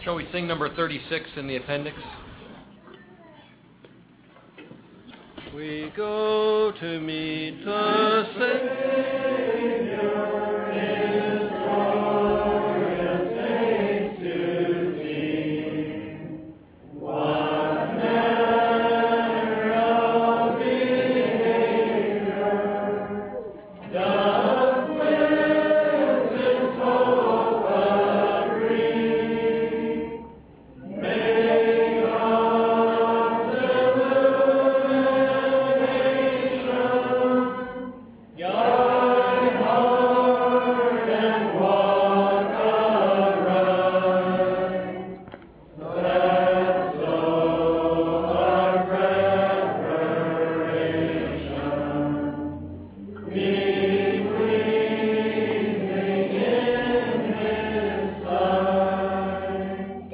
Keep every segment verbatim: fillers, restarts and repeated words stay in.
Shall we sing number thirty-six in the appendix? We go to meet the Savior in glorious saints to sing. What manner of behavior doth with his hope agree? May God's illumination guide heart and walk aright. Let so our preparation be pleasing in His sight.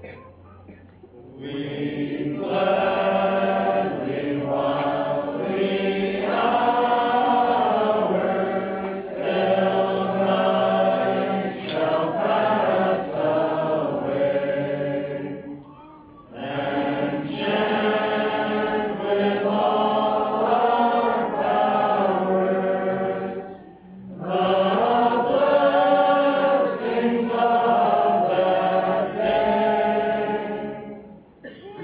We gladly, while the hours till night shall pass away, and chant with all our powers the blessings of that day. To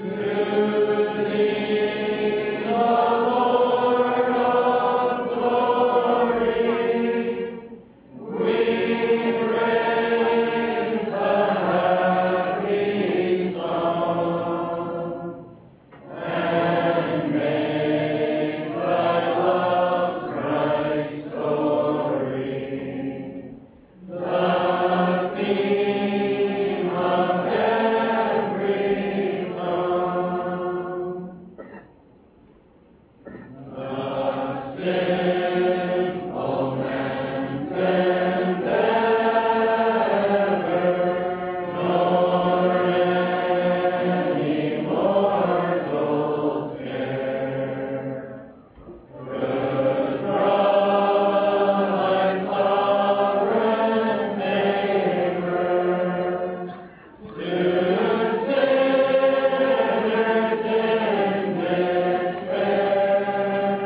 Thee, the Lord of glory, we raise a happy song, and make Thy love's bright story the theme of every tongue. The simple man's endeavor, nor any mortal's care, could draw Thy sovereign favor to sinners in despair.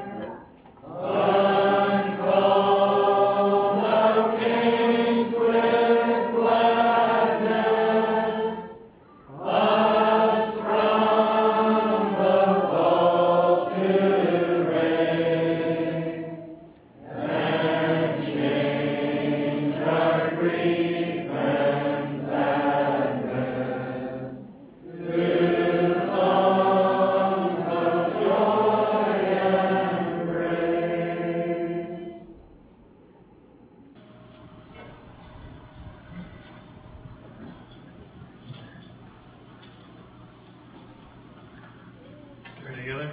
Uncall Thou kings with gladness, us from the vault to raise, and change our grief and sadness to songs of joy and praise. Pray together.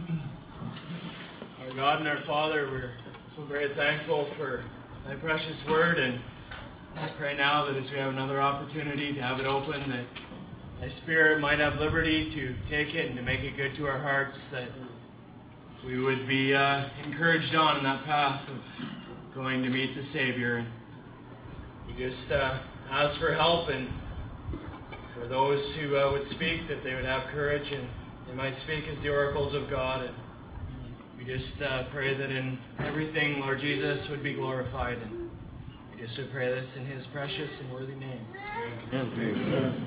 Our God and our Father, we're so very thankful for Thy precious word, and I pray now that as we have another opportunity to have it open, that Thy Spirit might have liberty to take it and to make it good to our hearts, that we would be uh, encouraged on in that path of going to meet the Savior. And we just uh, ask for help, and for those who uh, would speak, that they would have courage and they might speak as the oracles of God. And we just uh, pray that in everything, Lord Jesus would be glorified. And we just would pray this in His precious and worthy name. Amen.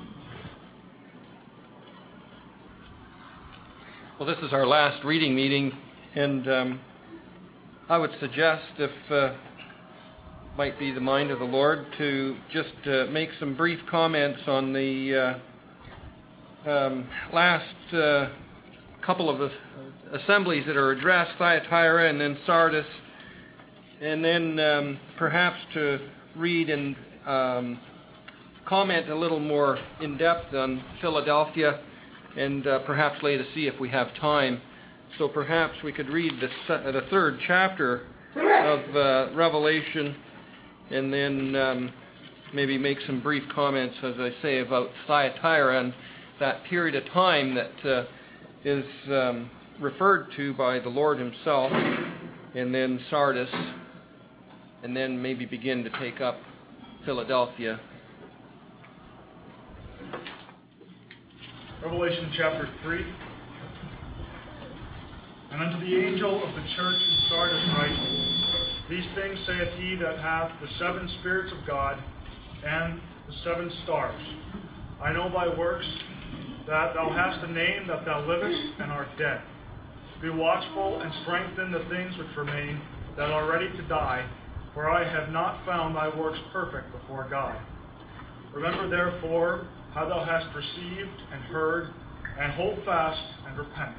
Well, this is our last reading meeting, and um, I would suggest, if uh, might be the mind of the Lord, to just uh, make some brief comments on the uh, um, last uh, couple of uh, assemblies that are addressed, Thyatira and then Sardis, and then um, perhaps to read and um, comment a little more in depth on Philadelphia, and uh, perhaps later see if we have time. So perhaps we could read the, se- the third chapter of uh, Revelation, and then um, maybe make some brief comments, as I say, about Thyatira and that period of time that uh, is um, referred to by the Lord Himself, and then Sardis, and then maybe begin to take up Philadelphia Revelation chapter three. And unto the angel of the church in Sardis write, These things saith he that hath the seven spirits of God and the seven stars. I know thy works, that thou hast a name, that thou livest and art dead. Be watchful and strengthen the things which remain, that are ready to die, for I have not found thy works perfect before God. Remember therefore how thou hast received and heard, and hold fast and repent.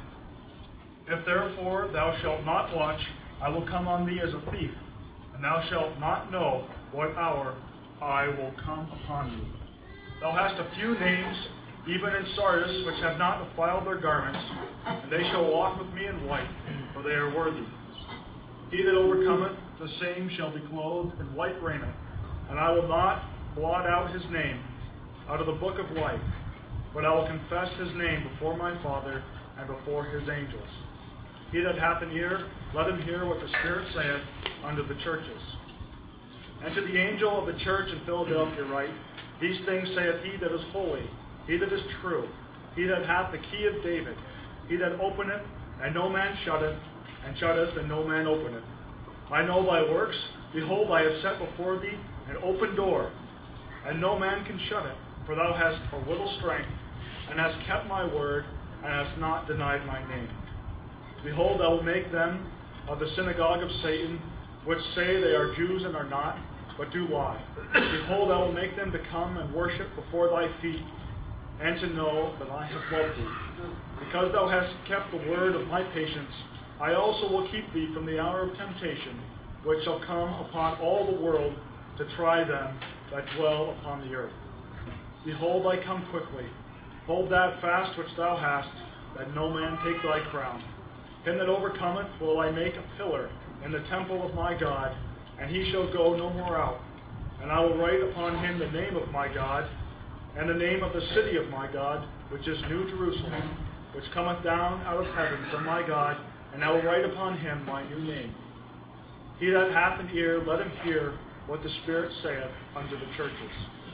If therefore thou shalt not watch, I will come on thee as a thief, and thou shalt not know what hour I will come upon thee. Thou hast a few names, even in Sardis, which have not defiled their garments, and they shall walk with me in white, for they are worthy. He that overcometh, the same shall be clothed in white raiment, and I will not blot out his name out of the book of life, but I will confess his name before my Father and before his angels. He that hath an ear, let him hear what the Spirit saith unto the churches. And to the angel of the church in Philadelphia write, These things saith he that is holy, he that is true, he that hath the key of David, he that openeth, and no man shutteth, and shutteth, and no man openeth. I know thy works. Behold, I have set before thee an open door, and no man can shut it. For thou hast a little strength, and hast kept my word, and hast not denied my name. Behold, I will make them of the synagogue of Satan, which say they are Jews and are not, but do lie. Behold, I will make them to come and worship before thy feet, and to know that I have loved thee. Because thou hast kept the word of my patience, I also will keep thee from the hour of temptation, which shall come upon all the world to try them that dwell upon the earth. Behold, I come quickly. Hold that fast which thou hast, that no man take thy crown. Him that overcometh will I make a pillar in the temple of my God, and he shall go no more out. And I will write upon him the name of my God, and the name of the city of my God, which is New Jerusalem, which cometh down out of heaven from my God, and I will write upon him my new name. He that hath an ear, let him hear what the Spirit saith unto the churches.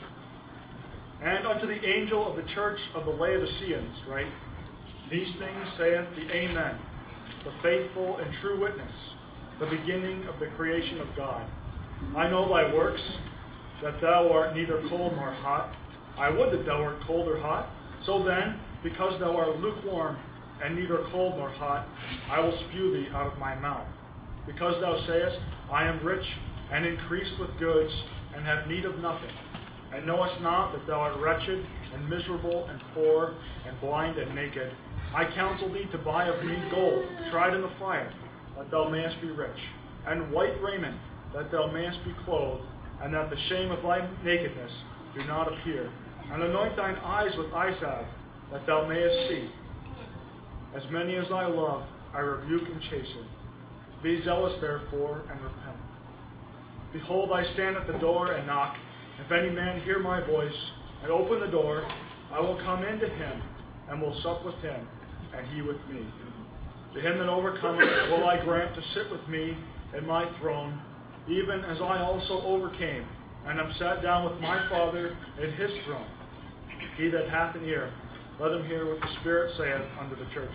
And unto the angel of the church of the Laodiceans write, These things saith the Amen, the faithful and true witness, the beginning of the creation of God. I know thy works, that thou art neither cold nor hot. I would that thou wert cold or hot. So then, because thou art lukewarm, and neither cold nor hot, I will spew thee out of my mouth. Because thou sayest, I am rich, and increased with goods, and have need of nothing, and knowest not that thou art wretched, and miserable, and poor, and blind, and naked. I counsel thee to buy of me gold, tried in the fire, that thou mayest be rich, and white raiment, that thou mayest be clothed, and that the shame of thy nakedness do not appear. And anoint thine eyes with eye salve, that thou mayest see. As many as I love, I rebuke and chasten. Be zealous therefore, and repent. Behold, I stand at the door and knock. If any man hear my voice, and open the door, I will come in to him, and will sup with him, and he with me. To him that overcometh will I grant to sit with me in my throne, even as I also overcame, and am sat down with my Father in his throne. He that hath an ear, let him hear what the Spirit saith unto the churches.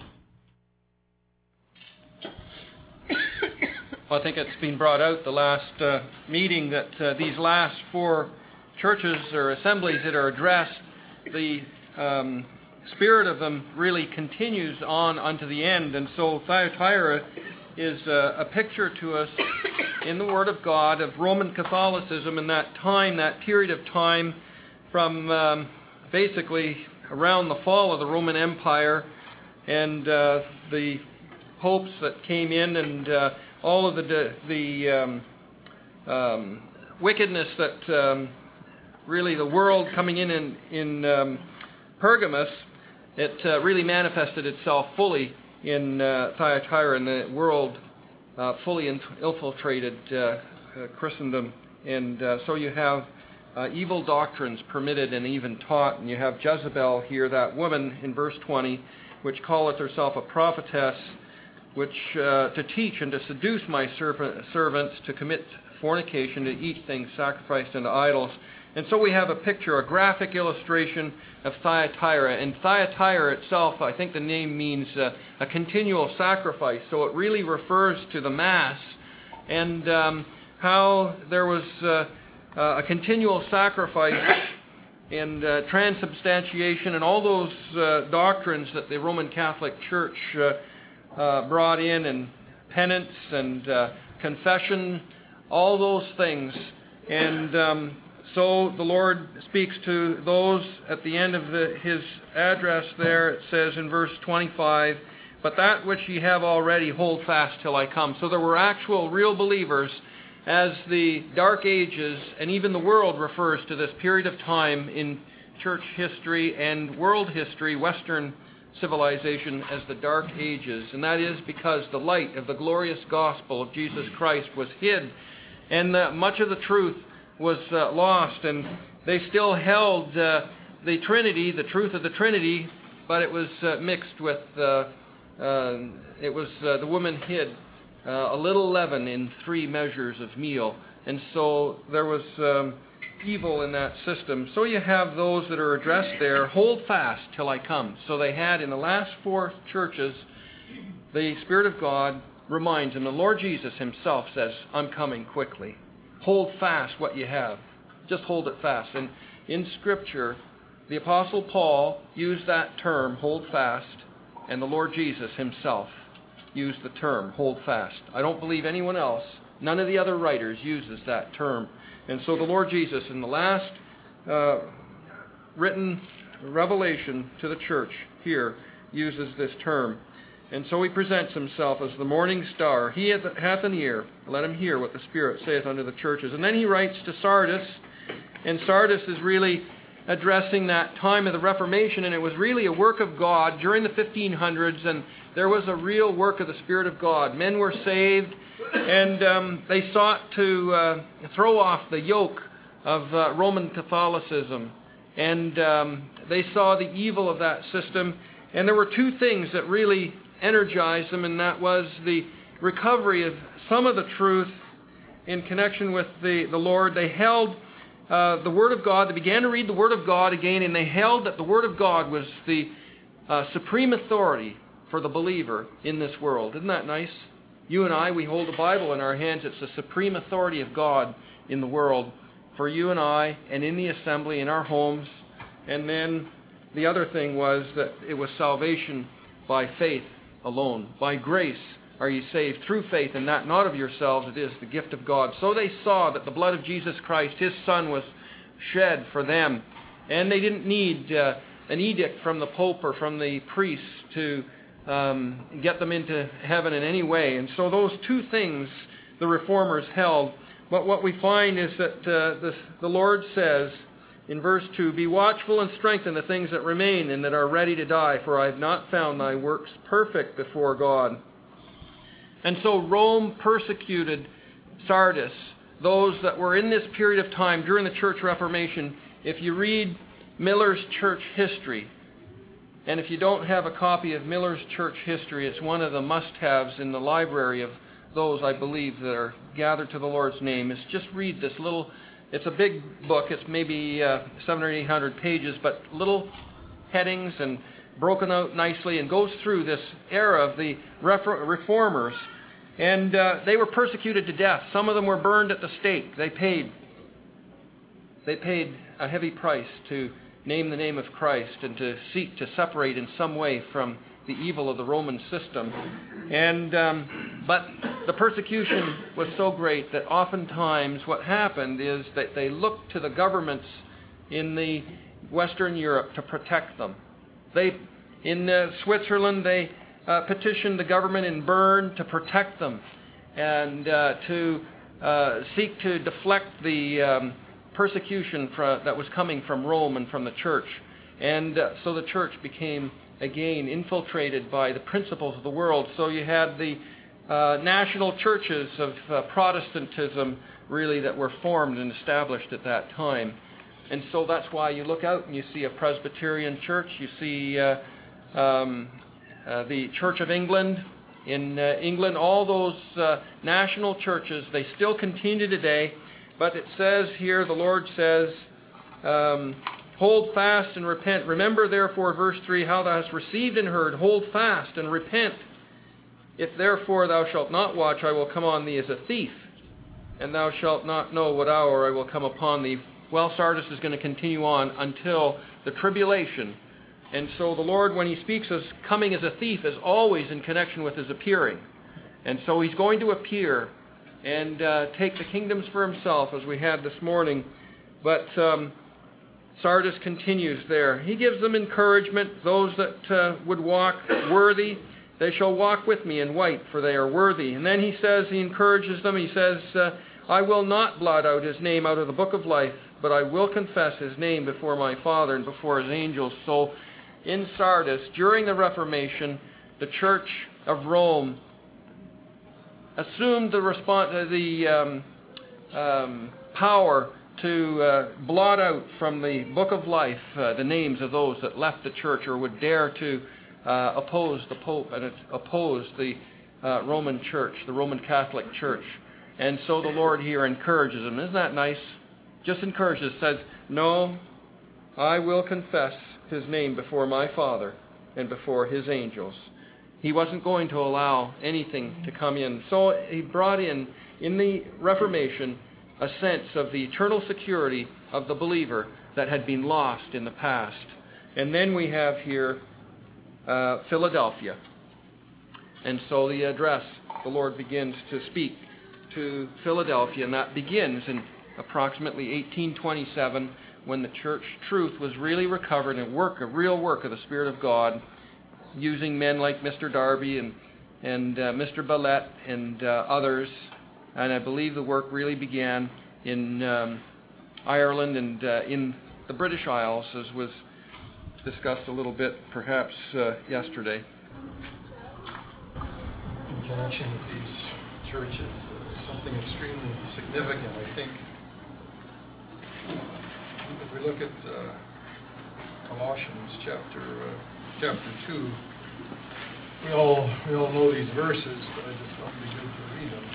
Well, I think it's been brought out the last uh, meeting that uh, these last four churches or assemblies that are addressed, the um, spirit of them really continues on unto the end. And so Thyatira is uh, a picture to us in the Word of God of Roman Catholicism in that time, that period of time from um, basically around the fall of the Roman Empire and uh, the popes that came in and uh, all of the the um, um, wickedness that um, really the world coming in in, in um, Pergamus, it uh, really manifested itself fully in uh, Thyatira, and the world uh, fully infiltrated uh, uh, Christendom. And uh, so you have uh, evil doctrines permitted and even taught, and you have Jezebel here, that woman in verse twenty, which calleth herself a prophetess, which uh, to teach and to seduce my servant, servants to commit fornication, to eat things sacrificed unto idols, And so we have a picture, a graphic illustration of Thyatira. And Thyatira itself, I think the name means uh, a continual sacrifice. So it really refers to the Mass and um, how there was uh, uh, a continual sacrifice and uh, transubstantiation and all those uh, doctrines that the Roman Catholic Church uh, uh, brought in, and penance and uh, confession, all those things. And um, so the Lord speaks to those at the end of the, His address there. It says in verse twenty-five, "But that which ye have already, hold fast till I come." So there were actual, real believers, as the Dark Ages, and even the world refers to this period of time in church history and world history, Western civilization, as the Dark Ages. And that is because the light of the glorious gospel of Jesus Christ was hid, and uh, much of the truth was uh, lost, and they still held uh, the Trinity, the truth of the Trinity, but it was uh, mixed with, uh, uh, it was, uh, the woman hid uh, a little leaven in three measures of meal. And so there was um, evil in that system. So you have those that are addressed there, hold fast till I come. So they had in the last four churches, the Spirit of God reminds them, the Lord Jesus Himself says, I'm coming quickly. Hold fast what you have. Just hold it fast. And in Scripture, the Apostle Paul used that term, hold fast, and the Lord Jesus Himself used the term, hold fast. I don't believe anyone else, none of the other writers uses that term. And so the Lord Jesus, in the last uh, written revelation to the church here, uses this term. And so He presents Himself as the morning star. He hath an ear, let him hear what the Spirit saith unto the churches. And then He writes to Sardis, and Sardis is really addressing that time of the Reformation, and it was really a work of God during the fifteen hundreds, and there was a real work of the Spirit of God. Men were saved, and um, they sought to uh, throw off the yoke of uh, Roman Catholicism, and um, they saw the evil of that system. And there were two things that really energized them, and that was the recovery of some of the truth in connection with the, the Lord. They held uh, the Word of God. They began to read the Word of God again, and they held that the Word of God was the uh, supreme authority for the believer in this world. Isn't that nice? You and I, we hold the Bible in our hands. It's the supreme authority of God in the world for you and I, and in the assembly, in our homes. And then the other thing was that it was salvation by faith alone. By grace are ye saved through faith, and that not of yourselves, it is the gift of God. So they saw that the blood of Jesus Christ, His Son, was shed for them. And they didn't need uh, an edict from the Pope or from the priests to um, get them into heaven in any way. And so those two things the Reformers held. But what we find is that uh, the, the Lord says in verse two, "Be watchful and strengthen the things that remain and that are ready to die, for I have not found thy works perfect before God." And so Rome persecuted Sardis, those that were in this period of time during the Church Reformation. If you read Miller's Church History, and if you don't have a copy of Miller's Church History, it's one of the must-haves in the library of those, I believe, that are gathered to the Lord's name, is just read this little. It's a big book. It's maybe uh, seven or eight hundred pages, but little headings and broken out nicely, and goes through this era of the Reformers. And uh, they were persecuted to death. Some of them were burned at the stake. They paid. They paid a heavy price to name the name of Christ and to seek to separate in some way from the evil of the Roman system. And um, but the persecution was so great that oftentimes what happened is that they looked to the governments in the Western Europe to protect them. They, in uh, Switzerland, they uh, petitioned the government in Bern to protect them and uh, to uh, seek to deflect the um, persecution fra- that was coming from Rome and from the church. And uh, so the church became again infiltrated by the principles of the world. So you had the uh, national churches of uh, Protestantism really that were formed and established at that time. And so that's why you look out and you see a Presbyterian church, you see uh, um, uh, the Church of England. In uh, England, all those uh, national churches, they still continue today. But it says here, the Lord says, Um, hold fast and repent. Remember therefore, verse three, how thou hast received and heard. Hold fast and repent. If therefore thou shalt not watch, I will come on thee as a thief, and thou shalt not know what hour I will come upon thee. Well, Sardis is going to continue on until the tribulation. And so the Lord, when he speaks as coming as a thief, is always in connection with his appearing. And so he's going to appear and uh, take the kingdoms for himself, as we had this morning. But um, Sardis continues there. He gives them encouragement. Those that uh, would walk worthy, they shall walk with me in white, for they are worthy. And then he says, he encourages them, he says, uh, I will not blot out his name out of the book of life, but I will confess his name before my Father and before his angels. So in Sardis, during the Reformation, the Church of Rome assumed the, respons- uh, the um, um, power to uh, blot out from the book of life uh, the names of those that left the church or would dare to uh, oppose the Pope and oppose the uh, Roman Church, the Roman Catholic Church. And so the Lord here encourages them. Isn't that nice? Just encourages, says, no, I will confess his name before my Father and before his angels. He wasn't going to allow anything to come in. So he brought in, in the Reformation, a sense of the eternal security of the believer that had been lost in the past. And then we have here uh, Philadelphia. And so the address, the Lord begins to speak to Philadelphia, and that begins in approximately eighteen twenty-seven, when the church truth was really recovered and work, a real work of the Spirit of God, using men like Mister Darby and, and uh, Mister Ballette and uh, others. And I believe the work really began in um, Ireland and uh, in the British Isles, as was discussed a little bit perhaps uh, yesterday. In connection with these churches, uh, something extremely significant, I think. If we look at uh, Colossians chapter uh, chapter two, we all we all know these verses, but I just thought it'd be good to read them.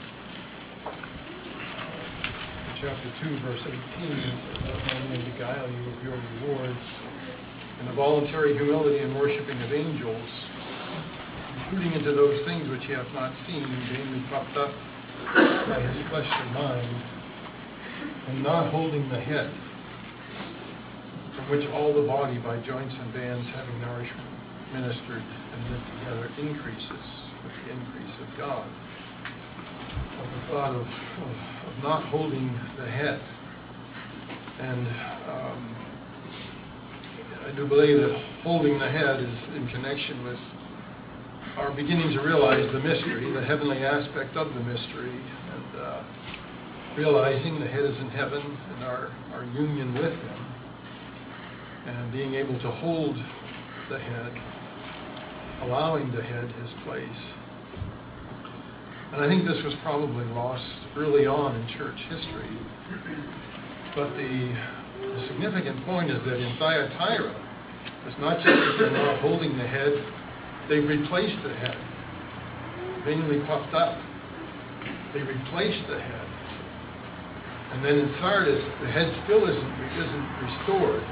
Uh, chapter two, verse eighteen, it says, "Let no man beguile you of your rewards, in the voluntary humility and worshiping of angels, including into those things which he hath not seen, vainly puffed up by his fleshly mind, and not holding the head, from which all the body by joints and bands having nourishment ministered and knit together increases with the increase of God." But the thought of, of, of not holding the head. And um, I do believe that holding the head is in connection with our beginning to realize the mystery, the heavenly aspect of the mystery, and uh, realizing the head is in heaven and our, our union with him, and being able to hold the head, allowing the head his place. And I think this was probably lost early on in church history. But the, the significant point is that in Thyatira, it's not just that they're not holding the head, they've replaced the head, vainly puffed up. They replaced the head. And then in Sardis, the head still isn't, isn't restored.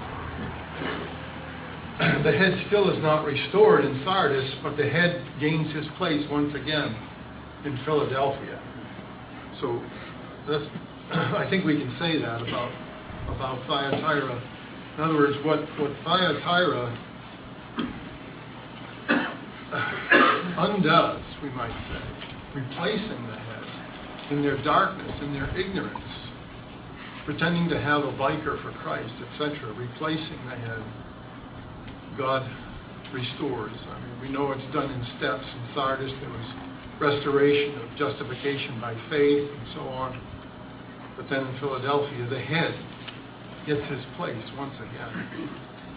The head still is not restored in Sardis, but the head gains his place once again in Philadelphia. So that's, I think we can say that about, about Thyatira. In other words, what, what Thyatira undoes, we might say, replacing the head in their darkness, in their ignorance, pretending to have a vicar for Christ, et cetera, replacing the head, God restores. I mean, we know it's done in steps. In Sardis, there was restoration of justification by faith and so on. But then in Philadelphia, the head gets his place once again.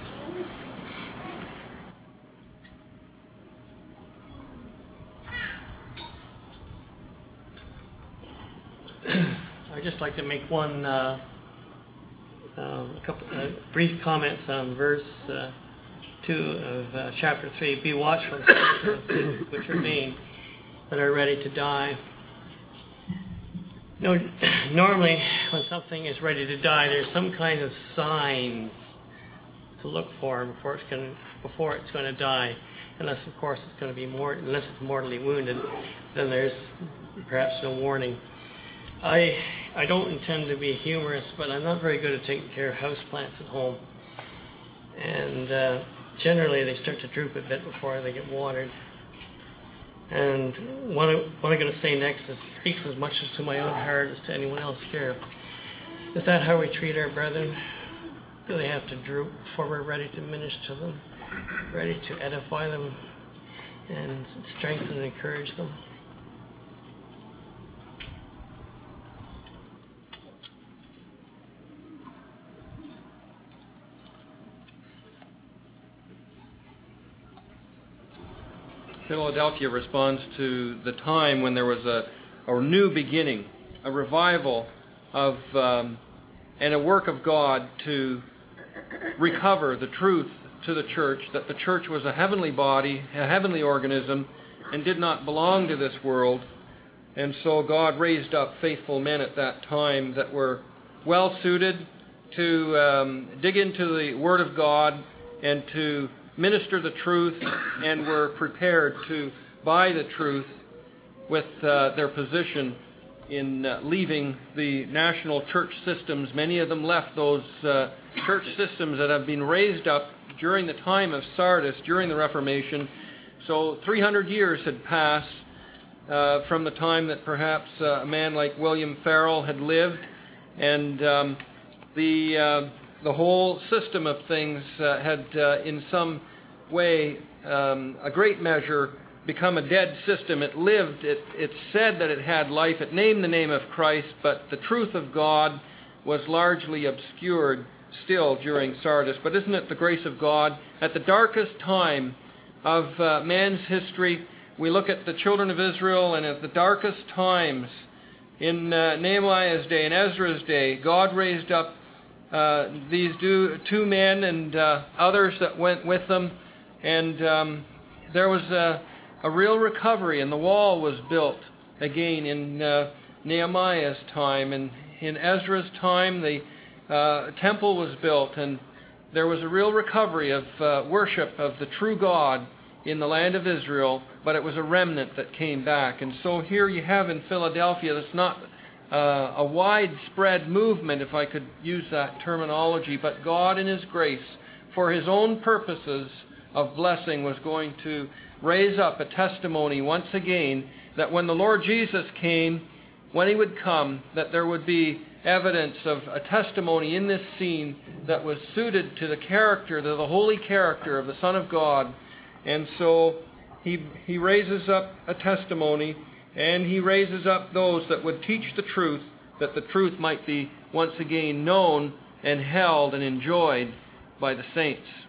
I'd just like to make one uh, uh, couple uh, brief comments on verse uh, two of uh, chapter three. Be watchful, things which remain that are ready to die. No, normally when something is ready to die, there's some kind of signs to look for before it's going to, before it's going to die. Unless, of course, it's going to be more, unless it's mortally wounded, then there's perhaps no warning. I I don't intend to be a humorist, but I'm not very good at taking care of houseplants at home. And uh, generally, they start to droop a bit before they get watered. And what, I, what I'm going to say next is, speaks as much as to my own heart as to anyone else here. Is that how we treat our brethren? Do they have to droop before we're ready to minister to them, ready to edify them, and strengthen and encourage them? Philadelphia responds to the time when there was a, a new beginning, a revival of um, and a work of God to recover the truth to the church, that the church was a heavenly body, a heavenly organism, and did not belong to this world. And so God raised up faithful men at that time that were well suited to um, dig into the Word of God and to minister the truth, and were prepared to buy the truth with uh, their position in uh, leaving the national church systems. Many of them left those uh, church systems that have been raised up during the time of Sardis, during the Reformation. So three hundred years had passed uh, from the time that perhaps uh, a man like William Farel had lived, and um, the uh, the whole system of things uh, had uh, in some way, um, a great measure, become a dead system. It lived, it, it said that it had life, it named the name of Christ, but the truth of God was largely obscured still during Sardis. But isn't it the grace of God? At the darkest time of uh, man's history, we look at the children of Israel, and at the darkest times in uh, Nehemiah's day, in Ezra's day, God raised up uh, these two, two men and uh, others that went with them, and um, there was a, a real recovery, and the wall was built again in uh, Nehemiah's time, and in Ezra's time the uh, temple was built, and there was a real recovery of uh, worship of the true God in the land of Israel, but it was a remnant that came back. And so here you have in Philadelphia, that's not uh, a widespread movement, if I could use that terminology, but God in His grace, for His own purposes of blessing, was going to raise up a testimony once again that when the Lord Jesus came, when He would come, that there would be evidence of a testimony in this scene that was suited to the character, to the holy character of the Son of God. And so he, he raises up a testimony, and He raises up those that would teach the truth, that the truth might be once again known and held and enjoyed by the saints.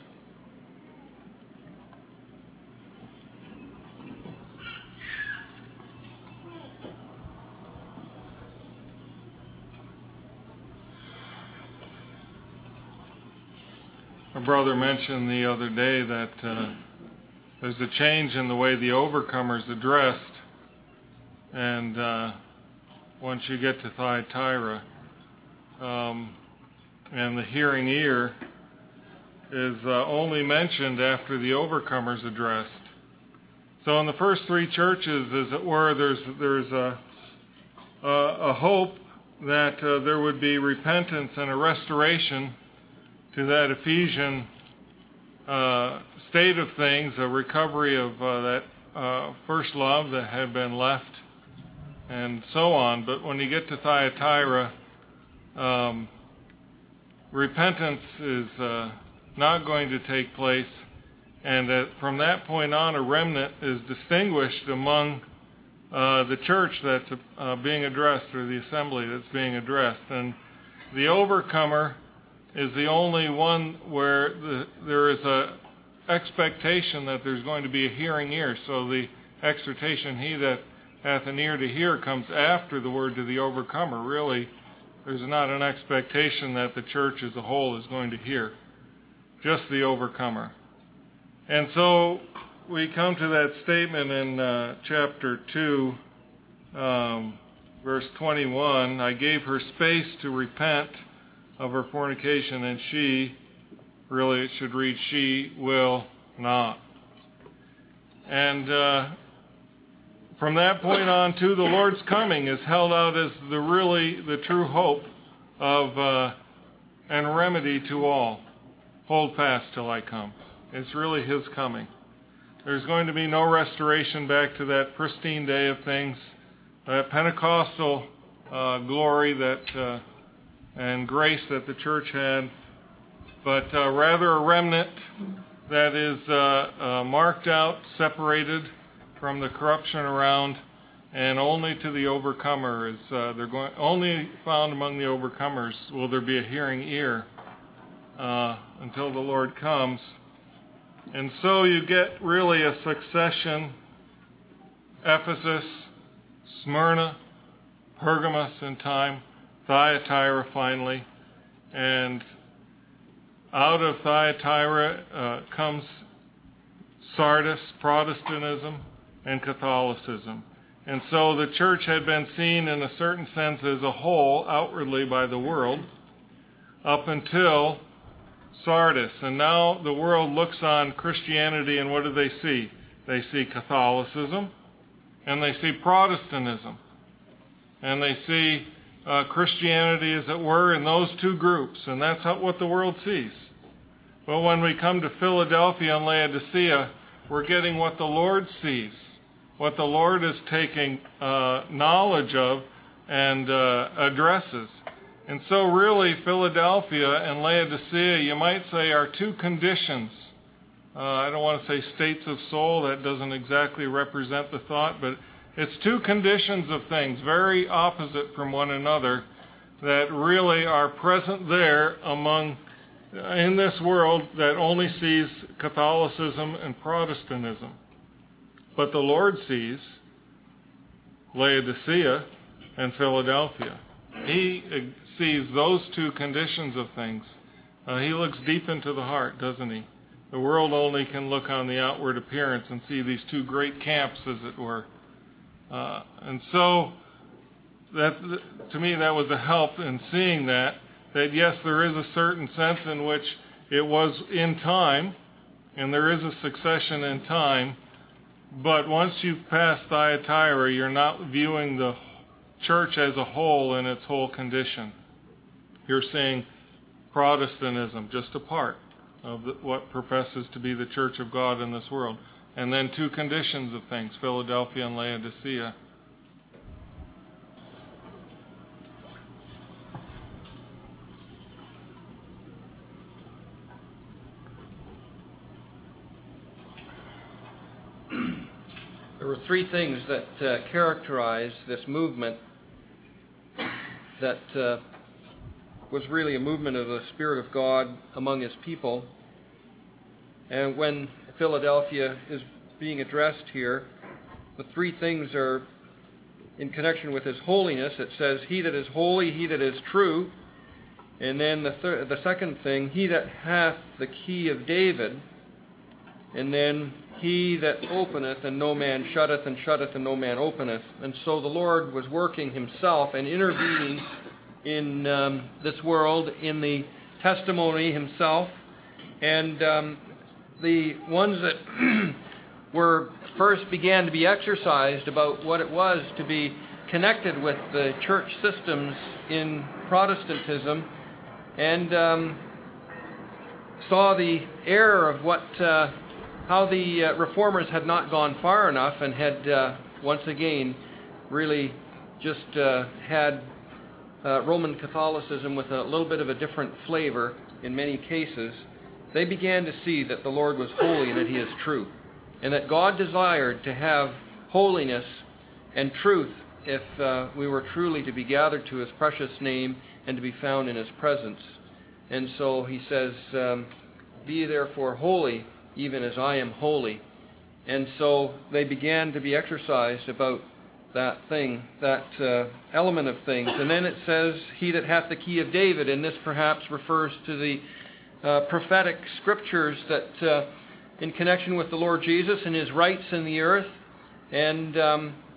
My brother mentioned the other day that uh, there's a change in the way the overcomers addressed, and uh, once you get to Thyatira, um, and the hearing ear is uh, only mentioned after the overcomers addressed. So in the first three churches, as it were, there's there's a a, a hope that uh, there would be repentance and a restoration to that Ephesian uh, state of things, a recovery of uh, that uh, first love that had been left, and so on. But when you get to Thyatira, um, repentance is uh, not going to take place, and that from that point on, a remnant is distinguished among uh, the church that's uh, being addressed, or the assembly that's being addressed. And the overcomer is the only one where the, there is a expectation that there's going to be a hearing ear. So the exhortation, he that hath an ear to hear, comes after the word to the overcomer. Really, there's not an expectation that the church as a whole is going to hear, just the overcomer. And so we come to that statement in uh, chapter two, um, verse twenty-one, I gave her space to repent of her fornication, and she, really it should read, she will not. And uh, from that point on to the Lord's coming is held out as the really, the true hope of uh, and remedy to all. Hold fast till I come. It's really His coming. There's going to be no restoration back to that pristine day of things, that Pentecostal uh, glory that uh, and grace that the church had, but uh, rather a remnant that is uh, uh, marked out, separated from the corruption around, and only to the overcomer is uh, they're going only found among the overcomers will there be a hearing ear uh, until the Lord comes. And so you get really a succession: Ephesus, Smyrna, Pergamos in time, Thyatira finally, and out of Thyatira uh, comes Sardis, Protestantism, and Catholicism. And so the church had been seen in a certain sense as a whole outwardly by the world up until Sardis. And now the world looks on Christianity, and what do they see? They see Catholicism, and they see Protestantism, and they see uh, Christianity, as it were, in those two groups, and that's how, what the world sees. But when we come to Philadelphia and Laodicea, we're getting what the Lord sees, what the Lord is taking uh, knowledge of and uh, addresses. And so really, Philadelphia and Laodicea, you might say, are two conditions. Uh, I don't want to say states of soul. That doesn't exactly represent the thought, but it's two conditions of things, very opposite from one another, that really are present there among, in this world that only sees Catholicism and Protestantism. But the Lord sees Laodicea and Philadelphia. He sees those two conditions of things. Uh, he looks deep into the heart, doesn't he? The world only can look on the outward appearance and see these two great camps, as it were. Uh, and so, that to me, that was a help in seeing that, that yes, there is a certain sense in which it was in time, and there is a succession in time, but once you've passed Thyatira, you're not viewing the church as a whole in its whole condition. You're seeing Protestantism, just a part of the, what professes to be the church of God in this world. And then two conditions of things, Philadelphia and Laodicea. There were three things that uh, characterize this movement that uh, was really a movement of the Spirit of God among His people. And when Philadelphia is being addressed here, the three things are in connection with His holiness. It says, He that is holy, He that is true. And then the, thir- the second thing, He that hath the key of David. And then He that openeth, and no man shutteth, and shutteth, and no man openeth. And so the Lord was working Himself and intervening in um, this world, in the testimony Himself. And um, the ones that were first began to be exercised about what it was to be connected with the church systems in Protestantism, and um, saw the error of what uh, how the uh, reformers had not gone far enough, and had uh, once again really just uh, had uh, Roman Catholicism with a little bit of a different flavor in many cases. They began to see that the Lord was holy and that He is true, and that God desired to have holiness and truth if uh, we were truly to be gathered to His precious name and to be found in His presence. And so He says, um, be ye therefore holy, even as I am holy. And so they began to be exercised about that thing, that uh, element of things. And then it says, He that hath the key of David, and this perhaps refers to the uh, prophetic scriptures that uh, in connection with the Lord Jesus and His rights in the earth, and um,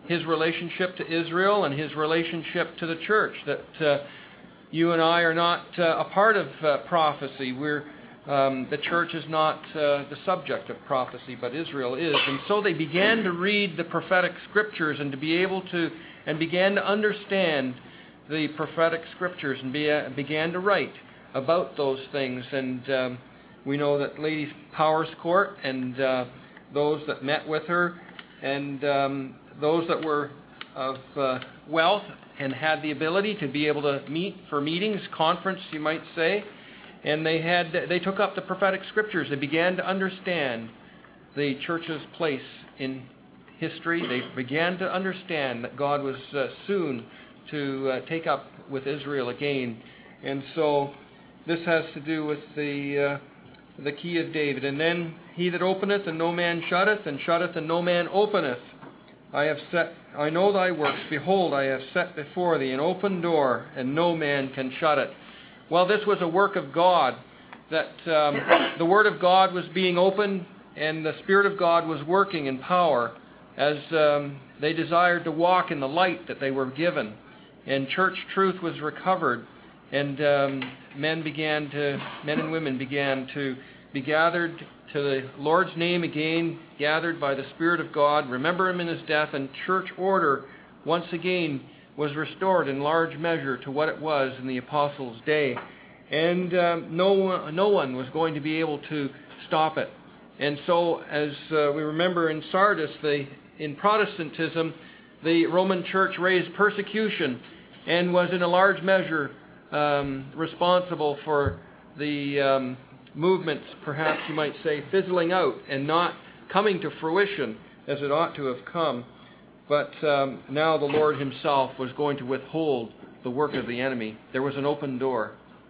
his relationship to Israel and his relationship to the church, that uh, you and I are not uh, a part of uh, prophecy. We're um, the church is not uh, the subject of prophecy, but Israel is. And so they began to read the prophetic scriptures and to be able to, and began to understand the prophetic scriptures and be, uh, began to write about those things. And um, we know that Lady Powerscourt and uh, those that met with her and um, those that were of uh, wealth and had the ability to be able to meet for meetings, conference you might say, and they had they took up the prophetic scriptures. They began to understand the church's place in history. They began to understand that God was uh, soon to uh, take up with Israel again. And so this has to do with the uh, the key of David. And then, he that openeth and no man shutteth, and shutteth and no man openeth. I have set, I know thy works. Behold, I have set before thee an open door, and no man can shut it. Well, this was a work of God, that um, the Word of God was being opened, and the Spirit of God was working in power as um, they desired to walk in the light that they were given. And church truth was recovered, and um, men began to, men and women began to be gathered to the Lord's name again, gathered by the Spirit of God, remember Him in His death, and church order once again was restored in large measure to what it was in the Apostles' day. And um, no, no one was going to be able to stop it. And so, as uh, we remember in Sardis, the, in Protestantism, the Roman Church raised persecution and was in a large measure um, responsible for the um, movements, perhaps you might say, fizzling out and not coming to fruition as it ought to have come. But um, now the Lord Himself was going to withhold the work of the enemy. There was an open door.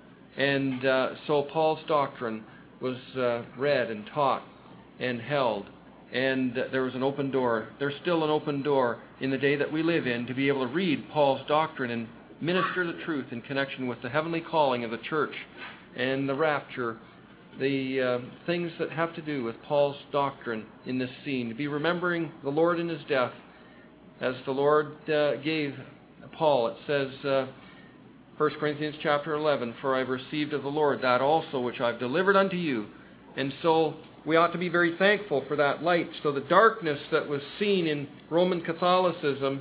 And uh, so Paul's doctrine was uh, read and taught and held. And uh, there was an open door. There's still an open door in the day that we live in to be able to read Paul's doctrine and minister the truth in connection with the heavenly calling of the church and the rapture, the uh, things that have to do with Paul's doctrine in this scene. To be remembering the Lord in His death, as the Lord uh, gave Paul. It says, uh, First Corinthians chapter eleven, for I have received of the Lord that also which I have delivered unto you. And so we ought to be very thankful for that light. So the darkness that was seen in Roman Catholicism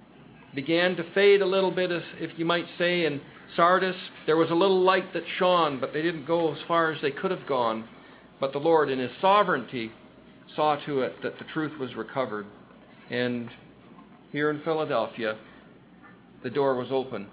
began to fade a little bit, if you might say. In Sardis, there was a little light that shone, but they didn't go as far as they could have gone. But the Lord, in His sovereignty, saw to it that the truth was recovered. And here in Philadelphia, the door was open.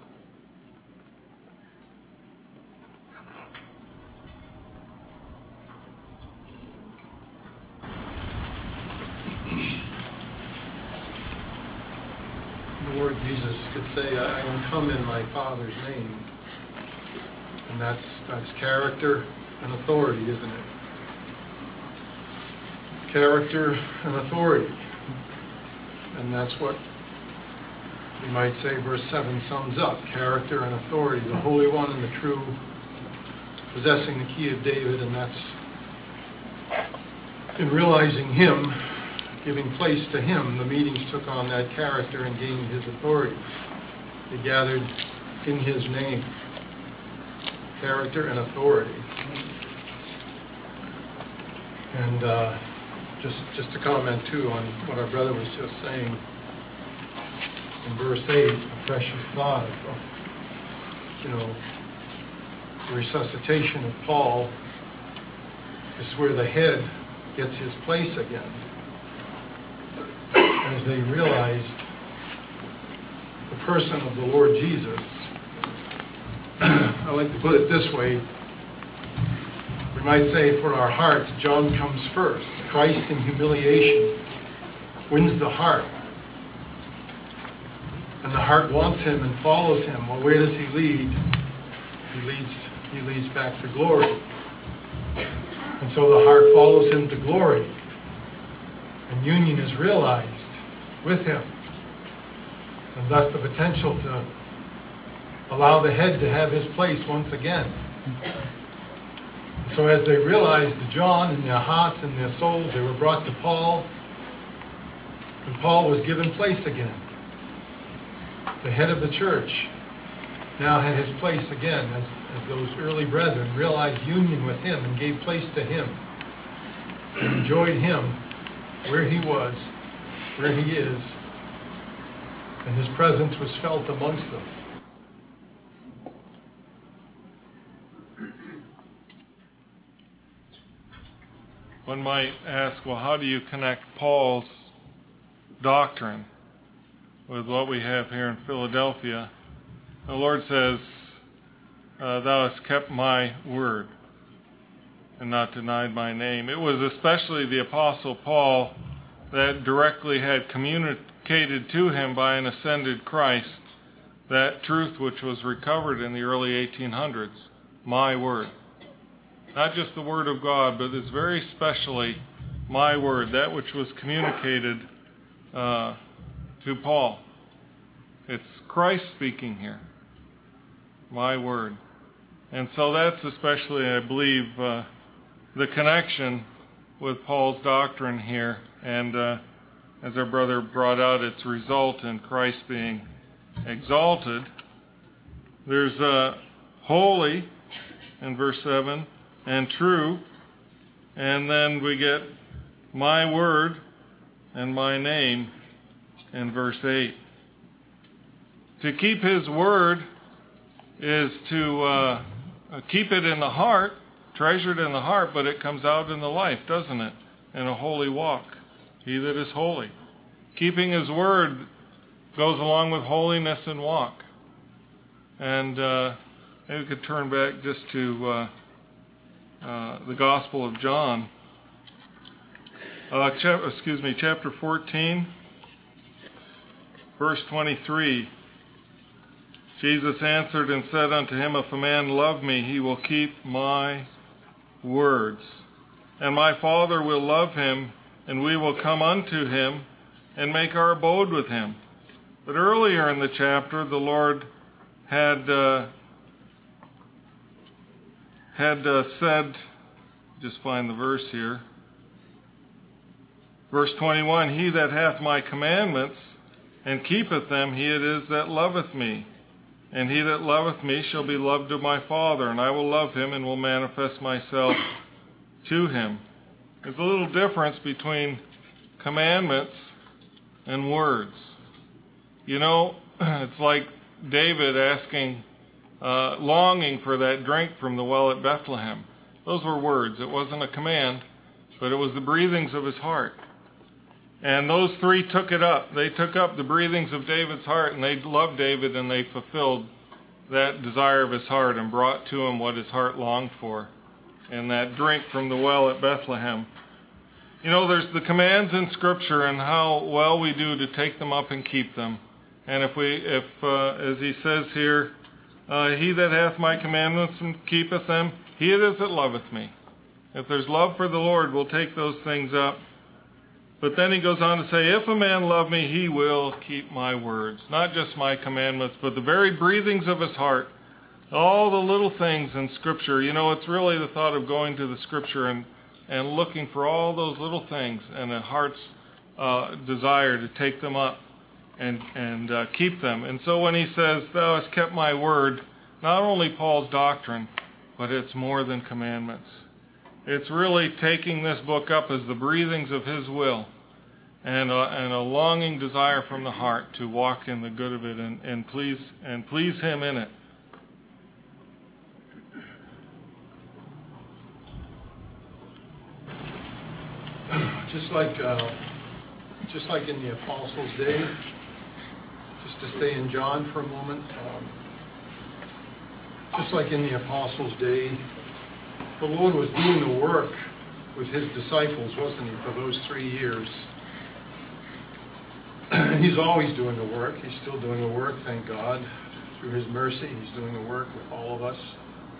The Lord Jesus could say, I am come in my Father's name. And that's, that's character and authority, isn't it? Character and authority. And that's what we might say verse seven sums up. Character and authority. The Holy One and the true, possessing the key of David. And that's in realizing Him, giving place to Him, the meetings took on that character and gained His authority. They gathered in His name. Character and authority. And uh, just, just to comment too on what our brother was just saying in verse eight, a precious thought of, of you know, the resuscitation of Paul is where the head gets his place again. As they realized the person of the Lord Jesus. I like to put it this way. We might say for our hearts, John comes first. Christ in humiliation wins the heart. And the heart wants Him and follows Him. Well, where does He lead? He leads, he leads back to glory. And so the heart follows Him to glory. And union is realized with Him. And thus the potential to allow the head to have his place once again. So as they realized to John in their hearts and their souls, they were brought to Paul. And Paul was given place again. The head of the church now had his place again as, as those early brethren realized union with him and gave place to him and enjoyed him where he was, where he is, and his presence was felt amongst them. One might ask, well, how do you connect Paul's doctrine with what we have here in Philadelphia? The Lord says, uh, thou hast kept my word and not denied my name. It was especially the Apostle Paul that directly had communicated to him by an ascended Christ that truth which was recovered in the early eighteen hundreds, my word. Not just the word of God, but it's very specially my word, that which was communicated uh, to Paul. It's Christ speaking here, my word. And so that's especially, I believe, uh, the connection with Paul's doctrine here. And uh, as our brother brought out, its result in Christ being exalted. There's uh, holy in verse seven, and true. And then we get my word and my name in verse eight. To keep his word is to uh, keep it in the heart, treasured in the heart, but it comes out in the life, doesn't it? In a holy walk. He that is holy. Keeping his word goes along with holiness and walk. And uh, maybe we could turn back just to uh, uh, the Gospel of John. Uh, chap- excuse me, chapter fourteen, verse twenty-three. Jesus answered and said unto him, if a man love me, he will keep my words. And my Father will love him, and we will come unto him and make our abode with him. But earlier in the chapter, the Lord had uh, had uh, said, just find the verse here, verse twenty-one, he that hath my commandments and keepeth them, he it is that loveth me. And he that loveth me shall be loved of my Father, and I will love him and will manifest myself to him. There's a little difference between commandments and words. You know, it's like David asking, uh, longing for that drink from the well at Bethlehem. Those were words. It wasn't a command, but it was the breathings of his heart. And those three took it up. They took up the breathings of David's heart, and they loved David, and they fulfilled that desire of his heart and brought to him what his heart longed for, and that drink from the well at Bethlehem. You know, there's the commands in Scripture and how well we do to take them up and keep them. And if we, if, uh, as he says here, uh, he that hath my commandments and keepeth them, he it is that loveth me. If there's love for the Lord, we'll take those things up. But then he goes on to say, if a man love me, he will keep my words. Not just my commandments, but the very breathings of his heart. All the little things in Scripture. You know, it's really the thought of going to the Scripture and, and looking for all those little things and a heart's uh, desire to take them up and, and uh, keep them. And so when he says, thou hast kept my word, not only Paul's doctrine, but it's more than commandments. It's really taking this book up as the breathings of his will and a, and a longing desire from the heart to walk in the good of it and, and please and please him in it. Just like, uh, just like in the Apostles' day, just to stay in John for a moment, um, just like in the Apostles' day, the Lord was doing the work with his disciples, wasn't he, for those three years? And he's always doing the work. He's still doing the work, thank God. Through his mercy, he's doing the work with all of us.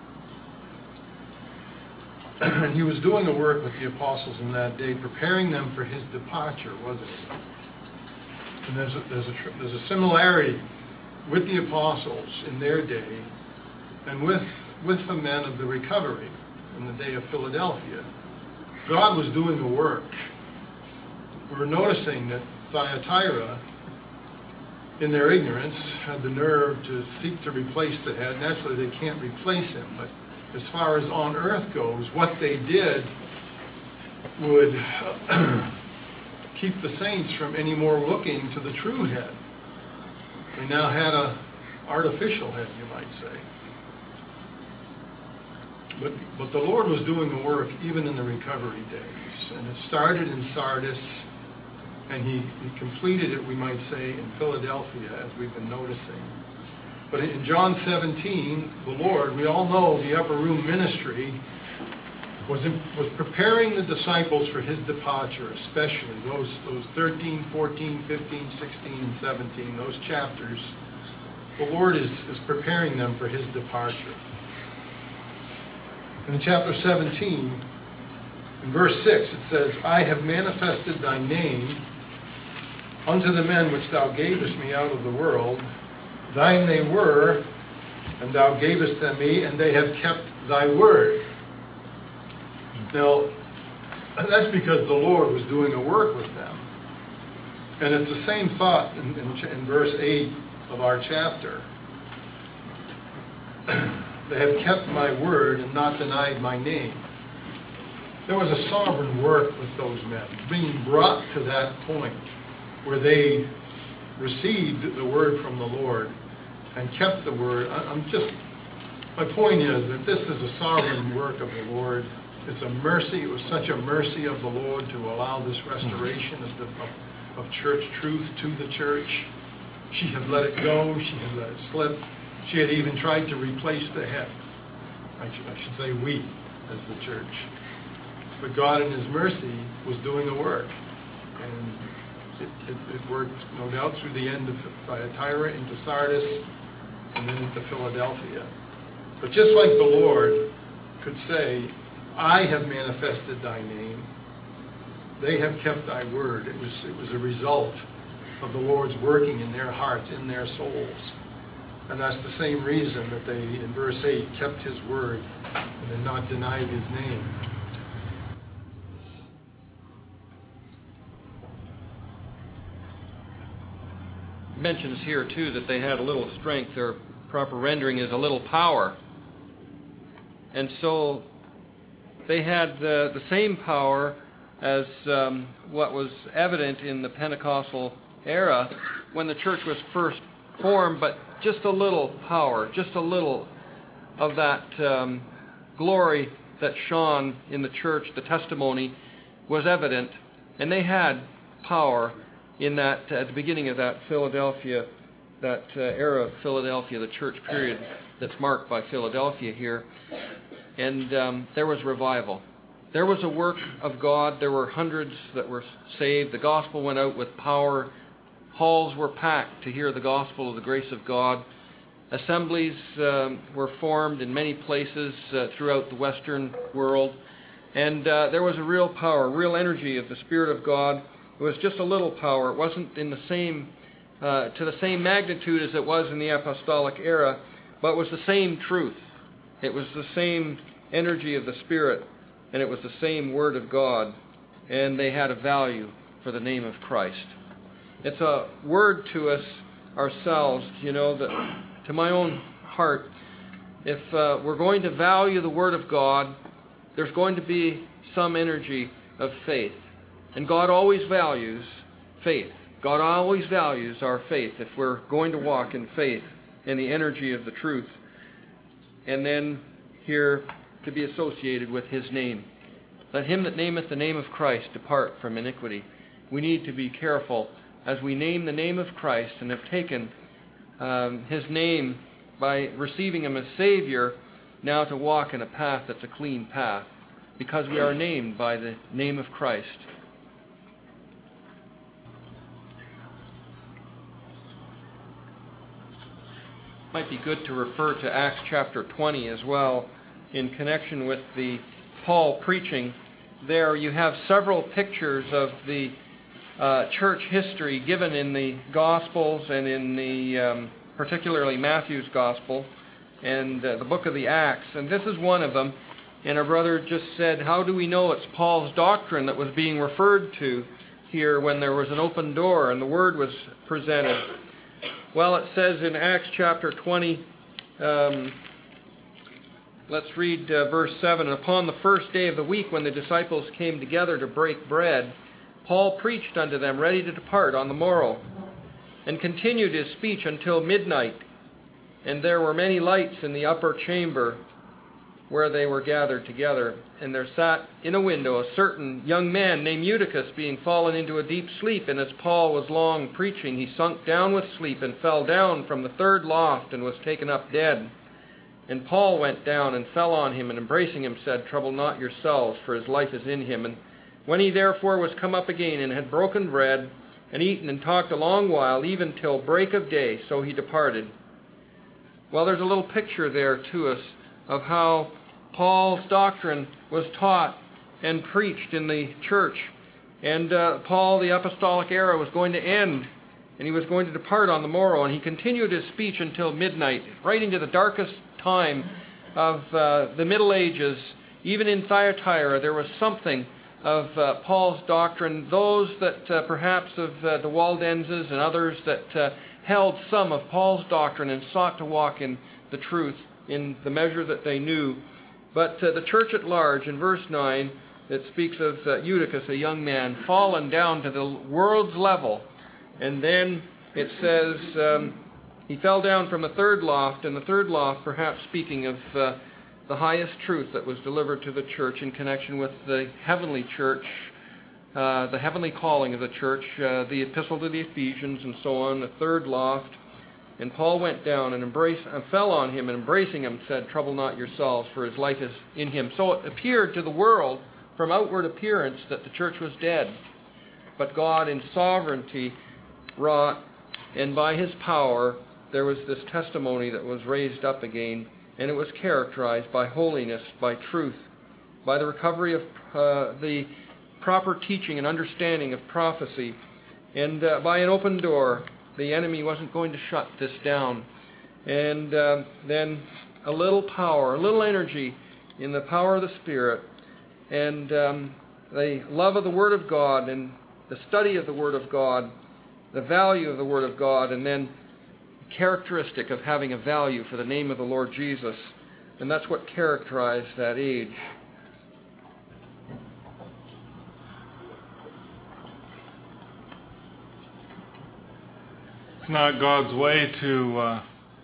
And he was doing the work with the apostles in that day, preparing them for his departure, wasn't he? And there's a, there's a, there's a similarity with the apostles in their day and with, with the men of the recovery in the day of Philadelphia. God was doing the work. We're noticing that Thyatira, in their ignorance, had the nerve to seek to replace the head. Naturally, they can't replace him, but as far as on earth goes, what they did would keep the saints from any more looking to the true head. They now had a artificial head, you might say. But, but the Lord was doing the work even in the recovery days. And it started in Sardis, and he, he completed it, we might say, in Philadelphia, as we've been noticing. But in John seventeen, the Lord, we all know the upper room ministry, was, in, was preparing the disciples for his departure, especially those, those thirteen, fourteen, fifteen, sixteen, and seventeen, those chapters. The Lord is, is preparing them for his departure. In chapter seventeen, in verse six, it says, I have manifested thy name unto the men which thou gavest me out of the world. Thine they were, and thou gavest them me, and they have kept thy word. Now, that's because the Lord was doing a work with them. And it's the same thought in, in, in verse eight of our chapter. They have kept my word and not denied my name. There was a sovereign work with those men, being brought to that point where they received the word from the Lord and kept the word. I'm just, my point is that this is a sovereign work of the Lord. It's a mercy. It was such a mercy of the Lord to allow this restoration of, the, of, of church truth to the church. She had let it go. She had let it slip. She had even tried to replace the head. I should, I should say we, as the church. But God in his mercy was doing a work. And it, it, it worked, no doubt, through the end of Thyatira into Sardis and then into Philadelphia. But just like the Lord could say, I have manifested thy name, they have kept thy word. It was, it was a result of the Lord's working in their hearts, in their souls. And that's the same reason that they, in verse eight, kept his word and did not deny his name. It mentions here, too, that they had a little strength. Their proper rendering is a little power. And so they had the, the same power as um, what was evident in the Pentecostal era when the church was first formed, but just a little power, just a little of that um, glory that shone in the church, the testimony was evident, and they had power in that, at the beginning of that Philadelphia, that uh, era of Philadelphia, the church period that's marked by Philadelphia here, and um, there was revival. There was a work of God. There were hundreds that were saved. The gospel went out with power. Halls were packed to hear the gospel of the grace of God. Assemblies um, were formed in many places uh, throughout the Western world. And uh, there was a real power, real energy of the Spirit of God. It was just a little power. It wasn't in the same, uh, to the same magnitude as it was in the apostolic era, but it was the same truth. It was the same energy of the Spirit, and it was the same Word of God, and they had a value for the name of Christ. It's a word to us ourselves, you know, that to my own heart, if uh, we're going to value the Word of God, there's going to be some energy of faith. And God always values faith. God always values our faith if we're going to walk in faith in the energy of the truth. And then here to be associated with his name. Let him that nameth the name of Christ depart from iniquity. We need to be careful as we name the name of Christ and have taken um, his name by receiving him as Savior, now to walk in a path that's a clean path, because we are named by the name of Christ. Might be good to refer to Acts chapter twenty as well in connection with the Paul preaching. There you have several pictures of the uh, church history given in the Gospels and in the um, particularly Matthew's Gospel and uh, the book of the Acts. And this is one of them. And our brother just said, how do we know it's Paul's doctrine that was being referred to here when there was an open door and the word was presented? Well, it says in Acts chapter twenty, um, let's read uh, verse seven. And upon the first day of the week, when the disciples came together to break bread, Paul preached unto them, ready to depart on the morrow, and continued his speech until midnight. And there were many lights in the upper chamber where they were gathered together. And there sat in a window a certain young man named Eutychus, being fallen into a deep sleep. And as Paul was long preaching, he sunk down with sleep, and fell down from the third loft, and was taken up dead. And Paul went down and fell on him, and embracing him said, Trouble not yourselves, for his life is in him. And when he therefore was come up again, and had broken bread, and eaten, and talked a long while, even till break of day, so he departed. Well, there's a little picture there to us of how Paul's doctrine was taught and preached in the church. And uh, Paul, the apostolic era, was going to end, and he was going to depart on the morrow. And he continued his speech until midnight, right into the darkest time of uh, the Middle Ages. Even in Thyatira, there was something of uh, Paul's doctrine. Those that uh, perhaps of uh, the Waldenses and others that uh, held some of Paul's doctrine and sought to walk in the truth in the measure that they knew. But uh, the church at large, in verse nine, it speaks of uh, Eutychus, a young man, fallen down to the world's level. And then it says um, he fell down from the third loft, and the third loft perhaps speaking of uh, the highest truth that was delivered to the church in connection with the heavenly church, uh, the heavenly calling of the church, uh, the epistle to the Ephesians and so on, the third loft. And Paul went down and embraced, and fell on him, and embracing him said, Trouble not yourselves, for his life is in him. So it appeared to the world, from outward appearance, that the church was dead. But God in sovereignty wrought, and by his power there was this testimony that was raised up again. And it was characterized by holiness, by truth, by the recovery of uh, the proper teaching and understanding of prophecy, and uh, by an open door. The enemy wasn't going to shut this down. And uh, then a little power, a little energy in the power of the Spirit, and um, the love of the Word of God, and the study of the Word of God, the value of the Word of God, and then characteristic of having a value for the name of the Lord Jesus. And that's what characterized that age. It's not God's way to uh,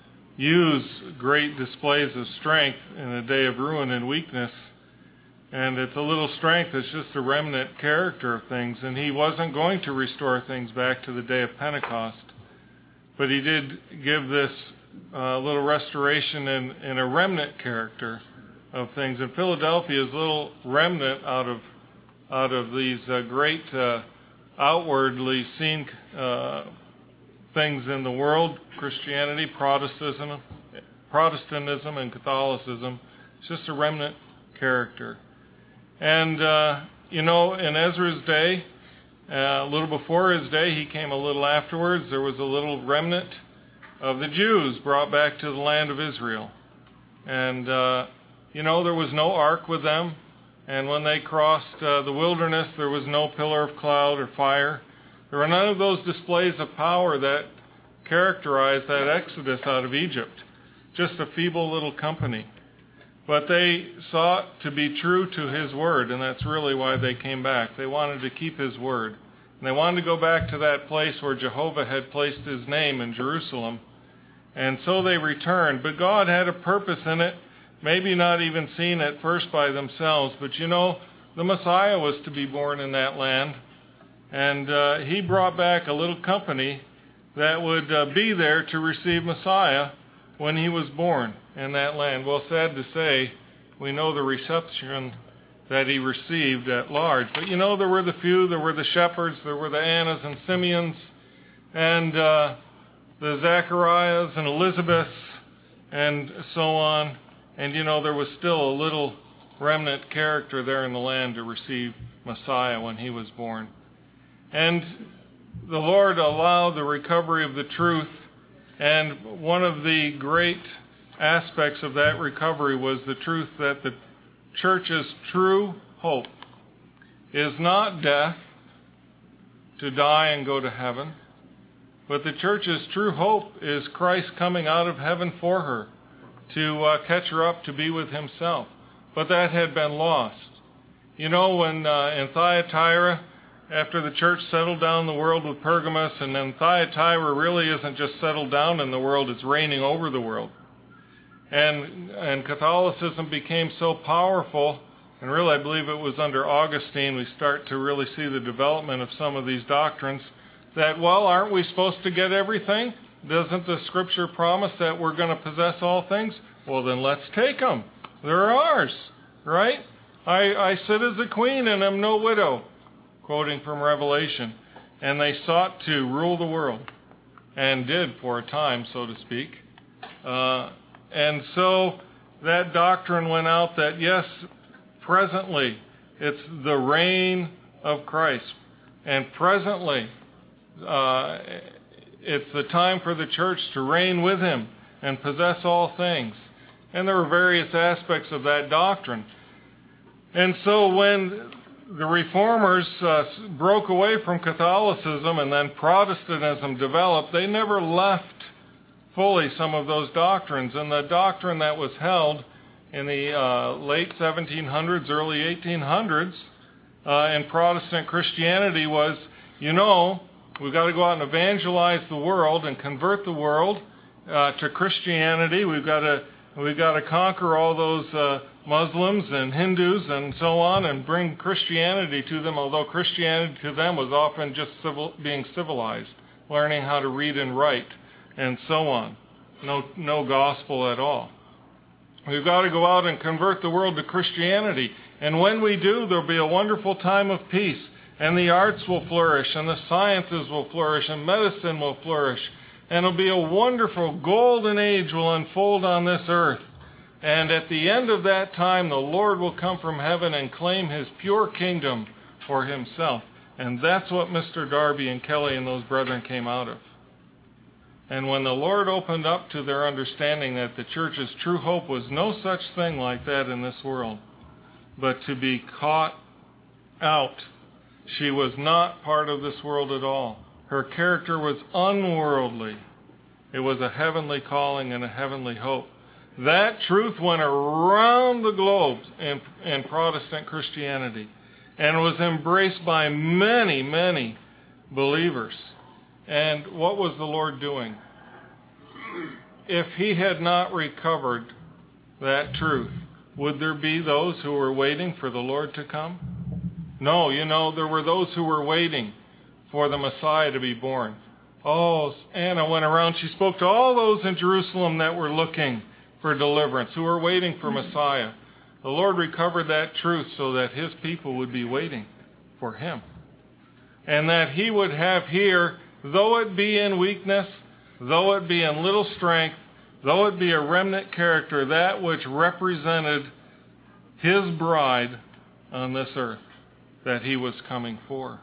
use great displays of strength in a day of ruin and weakness. And it's a little strength. It's just a remnant character of things. And he wasn't going to restore things back to the day of Pentecost. But he did give this uh, little restoration in, in a remnant character of things. And Philadelphia's little remnant out of out of these uh, great uh, outwardly seen uh, things in the world, Christianity, Protestantism, Protestantism, and Catholicism. It's just a remnant character. And uh, you know, in Ezra's day, Uh, a little before his day, he came a little afterwards, there was a little remnant of the Jews brought back to the land of Israel. And, uh, you know, there was no ark with them. And when they crossed uh, the wilderness, there was no pillar of cloud or fire. There were none of those displays of power that characterized that exodus out of Egypt. Just a feeble little company. But they sought to be true to his word, and that's really why they came back. They wanted to keep his word. And they wanted to go back to that place where Jehovah had placed his name in Jerusalem. And so they returned. But God had a purpose in it, maybe not even seen at first by themselves. But you know, the Messiah was to be born in that land. And uh, he brought back a little company that would uh, be there to receive Messiah when he was born in that land. Well, sad to say, we know the reception that he received at large. But you know, there were the few, there were the shepherds, there were the Annas and Simeons, and uh, the Zacharias and Elizabeths, and so on. And you know, there was still a little remnant character there in the land to receive Messiah when he was born. And the Lord allowed the recovery of the truth. And one of the great aspects of that recovery was the truth that the church's true hope is not death, to die and go to heaven. But the church's true hope is Christ coming out of heaven for her, to uh, catch her up to be with himself. But that had been lost. You know, when uh, in Thyatira, after the church settled down the world with Pergamos, and then Thyatira really isn't just settled down in the world, it's reigning over the world. And, and Catholicism became so powerful, and really I believe it was under Augustine we start to really see the development of some of these doctrines, that, well, aren't we supposed to get everything? Doesn't the Scripture promise that we're going to possess all things? Well, then let's take them. They're ours, right? I, I sit as a queen and am no widow, quoting from Revelation. And they sought to rule the world, and did for a time, so to speak. Uh, and so that doctrine went out that, yes, presently it's the reign of Christ. And presently uh, it's the time for the church to reign with him and possess all things. And there were various aspects of that doctrine. And so when the Reformers uh, broke away from Catholicism and then Protestantism developed, they never left fully some of those doctrines. And the doctrine that was held in the uh, late seventeen hundreds, early eighteen hundreds uh, in Protestant Christianity was, you know, we've got to go out and evangelize the world and convert the world uh, to Christianity. We've got to we've got to conquer all those uh, Muslims and Hindus and so on and bring Christianity to them, although Christianity to them was often just civil, being civilized, learning how to read and write, and so on. No, no gospel at all. We've got to go out and convert the world to Christianity. And when we do, there'll be a wonderful time of peace. And the arts will flourish, and the sciences will flourish, and medicine will flourish. And it'll be a wonderful golden age will unfold on this earth. And at the end of that time, the Lord will come from heaven and claim his pure kingdom for himself. And that's what Mister Darby and Kelly and those brethren came out of. And when the Lord opened up to their understanding that the church's true hope was no such thing like that in this world, but to be caught out, she was not part of this world at all. Her character was unworldly. It was a heavenly calling and a heavenly hope. That truth went around the globe in, in Protestant Christianity and was embraced by many, many believers. And what was the Lord doing? If he had not recovered that truth, would there be those who were waiting for the Lord to come? No, you know, there were those who were waiting for the Messiah to be born. Oh, Anna went around, she spoke to all those in Jerusalem that were looking for deliverance, who were waiting for Messiah. The Lord recovered that truth so that his people would be waiting for him. And that he would have here, though it be in weakness, though it be in little strength, though it be a remnant character, that which represented his bride on this earth that he was coming for.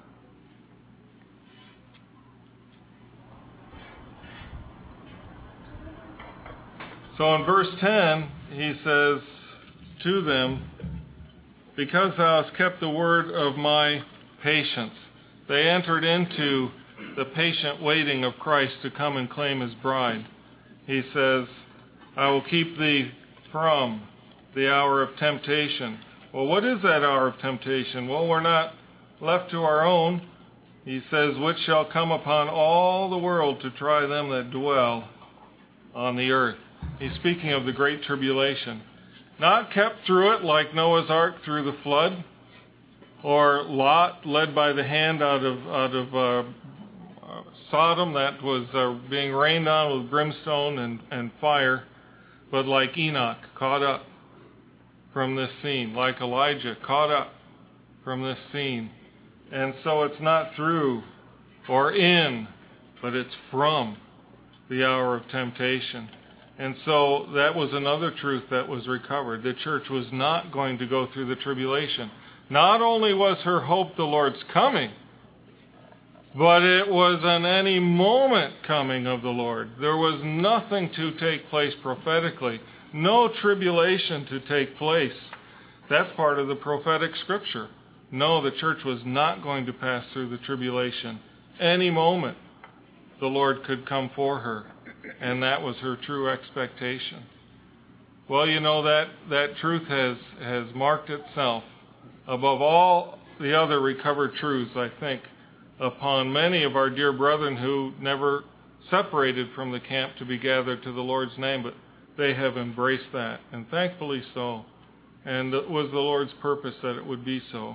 So in verse ten, he says to them, because thou hast kept the word of my patience. They entered into the patient waiting of Christ to come and claim his bride. He says, I will keep thee from the hour of temptation. Well, what is that hour of temptation? Well, we're not left to our own. He says, which shall come upon all the world to try them that dwell on the earth. He's speaking of the great tribulation. Not kept through it like Noah's ark through the flood, or Lot led by the hand out of out of uh, Sodom that was uh, being rained on with brimstone and, and fire, but like Enoch, caught up from this scene, like Elijah, caught up from this scene. And so it's not through or in, but it's from the hour of temptation. And so that was another truth that was recovered. The church was not going to go through the tribulation. Not only was her hope the Lord's coming, but it was an any moment coming of the Lord. There was nothing to take place prophetically, no tribulation to take place. That's part of the prophetic scripture. No, the church was not going to pass through the tribulation. any moment the Lord could come for her, and that was her true expectation. Well, you know, that, that truth has, has marked itself above all the other recovered truths, I think, upon many of our dear brethren who never separated from the camp to be gathered to the Lord's name, but they have embraced that, and thankfully so. And it was the Lord's purpose that it would be so.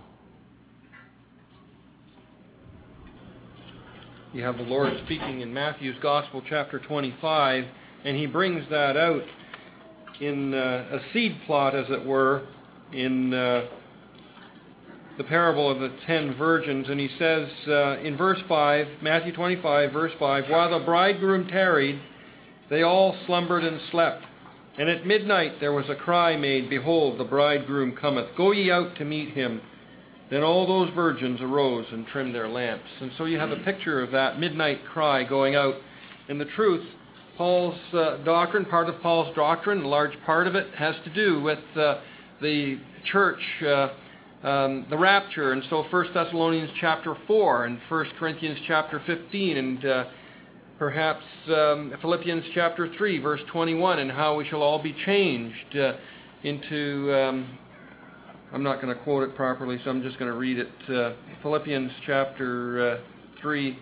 You have the Lord speaking in Matthew's Gospel, chapter twenty-five, and he brings that out in uh, a seed plot, as it were, in uh, the parable of the ten virgins. And he says uh, in verse five, Matthew twenty-five, verse five, "While the bridegroom tarried, they all slumbered and slept. And at midnight there was a cry made, Behold, the bridegroom cometh. Go ye out to meet him. Then all those virgins arose and trimmed their lamps." And so you have a picture of that midnight cry going out. And the truth, Paul's uh, doctrine, part of Paul's doctrine, a large part of it, has to do with uh, the church, uh, um, the rapture. And so First Thessalonians chapter four and First Corinthians chapter fifteen and uh, perhaps um, Philippians chapter three, verse twenty-one, and how we shall all be changed uh, into... Um, I'm not going to quote it properly, so I'm just going to read it. Uh, Philippians chapter uh, three.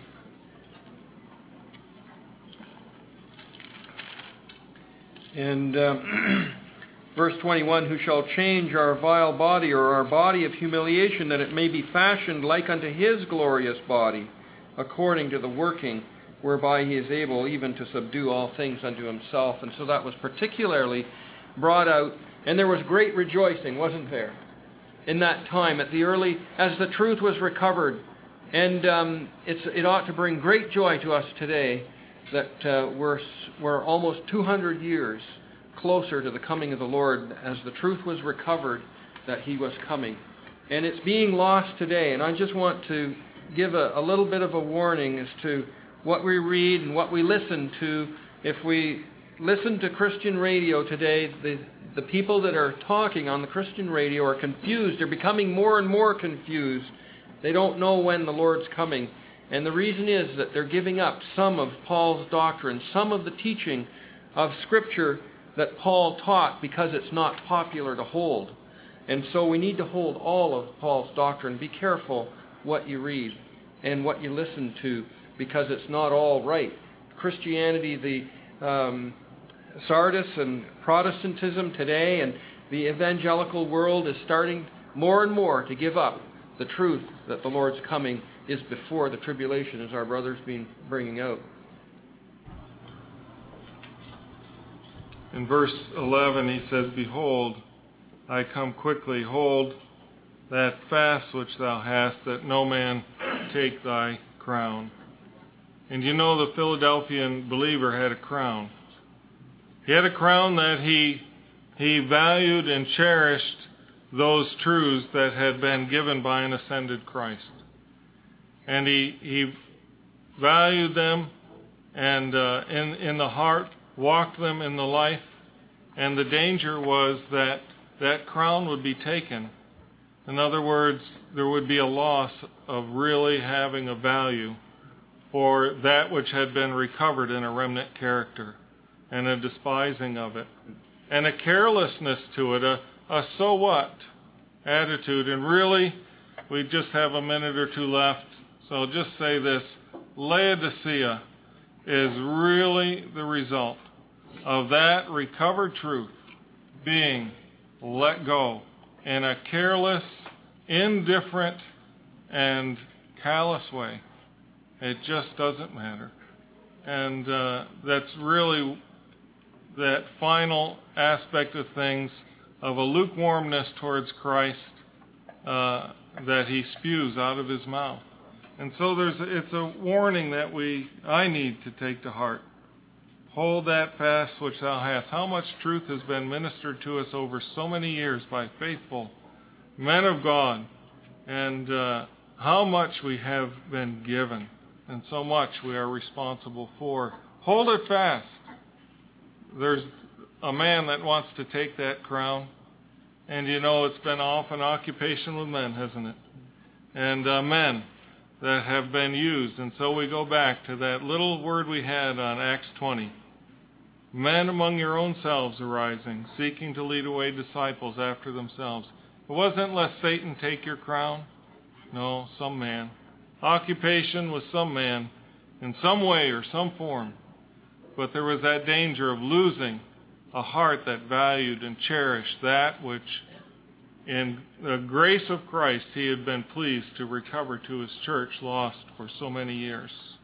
And um, verse twenty-one, "Who shall change our vile body, or our body of humiliation, that it may be fashioned like unto his glorious body, according to the working whereby he is able even to subdue all things unto himself." And so that was particularly brought out, and there was great rejoicing, wasn't there, in that time, at the early, as the truth was recovered. And um, it's, it ought to bring great joy to us today that uh, we're, we're almost two hundred years closer to the coming of the Lord, as the truth was recovered that he was coming. And it's being lost today. And I just want to give a, a little bit of a warning as to what we read and what we listen to. If we listen to Christian radio today, the The people that are talking on the Christian radio are confused. They're becoming more and more confused. They don't know when the Lord's coming. And the reason is that they're giving up some of Paul's doctrine, some of the teaching of Scripture that Paul taught, because it's not popular to hold. And so we need to hold all of Paul's doctrine. Be careful what you read and what you listen to, because it's not all right. Christianity, the... Um, Sardis and Protestantism today and the evangelical world is starting more and more to give up the truth that the Lord's coming is before the tribulation, as our brother's been bringing out. In verse eleven he says, "Behold, I come quickly. Hold that fast which thou hast, that no man take thy crown." And you know, the Philadelphian believer had a crown. He had a crown that he he valued and cherished those truths that had been given by an ascended Christ. And he he valued them, and uh, in, in the heart walked them in the life. And the danger was that that crown would be taken. In other words, there would be a loss of really having a value for that which had been recovered in a remnant character, and a despising of it, and a carelessness to it, a, a so what attitude. And really, we just have a minute or two left, so I'll just say this. Laodicea is really the result of that recovered truth being let go in a careless, indifferent, and callous way. It just doesn't matter. And uh, that's really that final aspect of things, of a lukewarmness towards Christ uh, that he spews out of his mouth. And so there's it's a warning that we I need to take to heart. Hold that fast which thou hast. How much truth has been ministered to us over so many years by faithful men of God, and uh, how much we have been given, and so much we are responsible for. Hold it fast. There's a man that wants to take that crown, and you know, it's been off an occupation with men, hasn't it? And uh, men, that have been used. And so we go back to that little word we had on Acts twenty. Men among your own selves arising, seeking to lead away disciples after themselves. It wasn't lest Satan take your crown. No, some man. Occupation was some man in some way or some form. But there was that danger of losing a heart that valued and cherished that which in the grace of Christ he had been pleased to recover to his church, lost for so many years.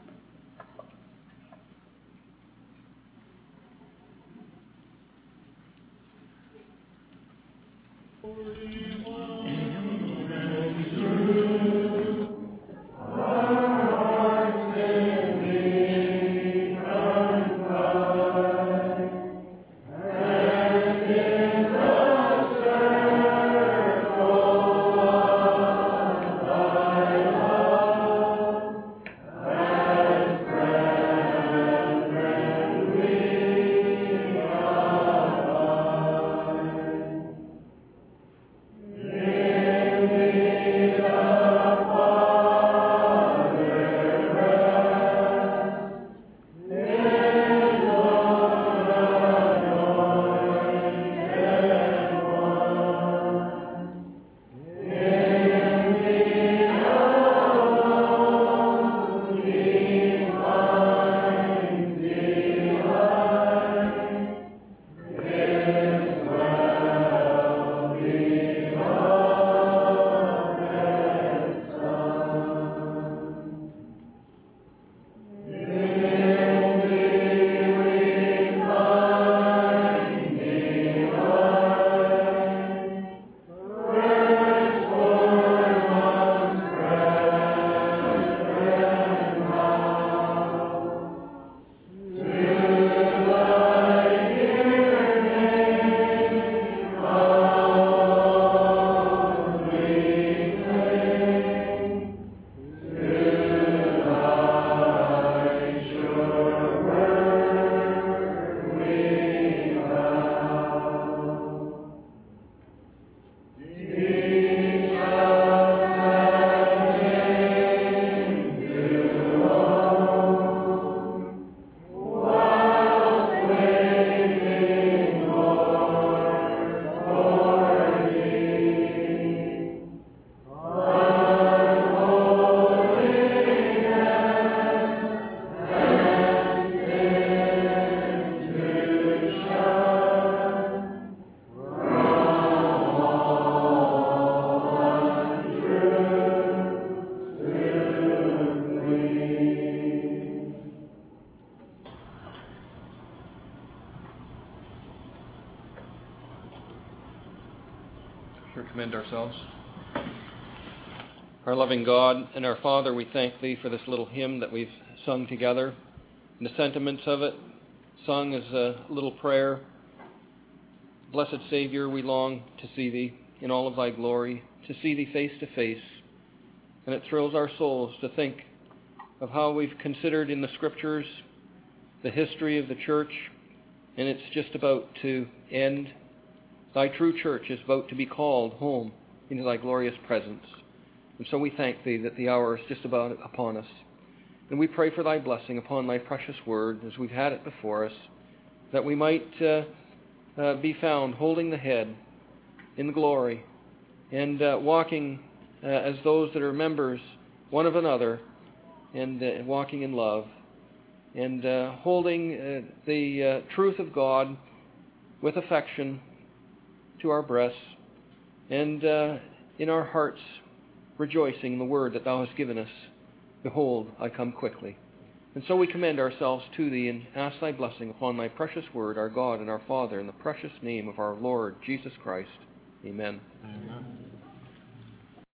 Commend ourselves. Our loving God and our Father, we thank Thee for this little hymn that we've sung together, and the sentiments of it, sung as a little prayer. Blessed Savior, we long to see Thee in all of Thy glory, to see Thee face to face, and it thrills our souls to think of how we've considered in the Scriptures the history of the church, and it's just about to end. Thy true church is about to be called home into Thy glorious presence. And so we thank Thee that the hour is just about upon us. And we pray for Thy blessing upon Thy precious word as we've had it before us, that we might uh, uh, be found holding the head in the glory and uh, walking uh, as those that are members one of another and uh, walking in love and uh, holding uh, the uh, truth of God with affection to our breasts, and uh, in our hearts rejoicing in the word that Thou hast given us. Behold, I come quickly. And so we commend ourselves to Thee and ask Thy blessing upon Thy precious word, our God and our Father, in the precious name of our Lord Jesus Christ. Amen. Amen.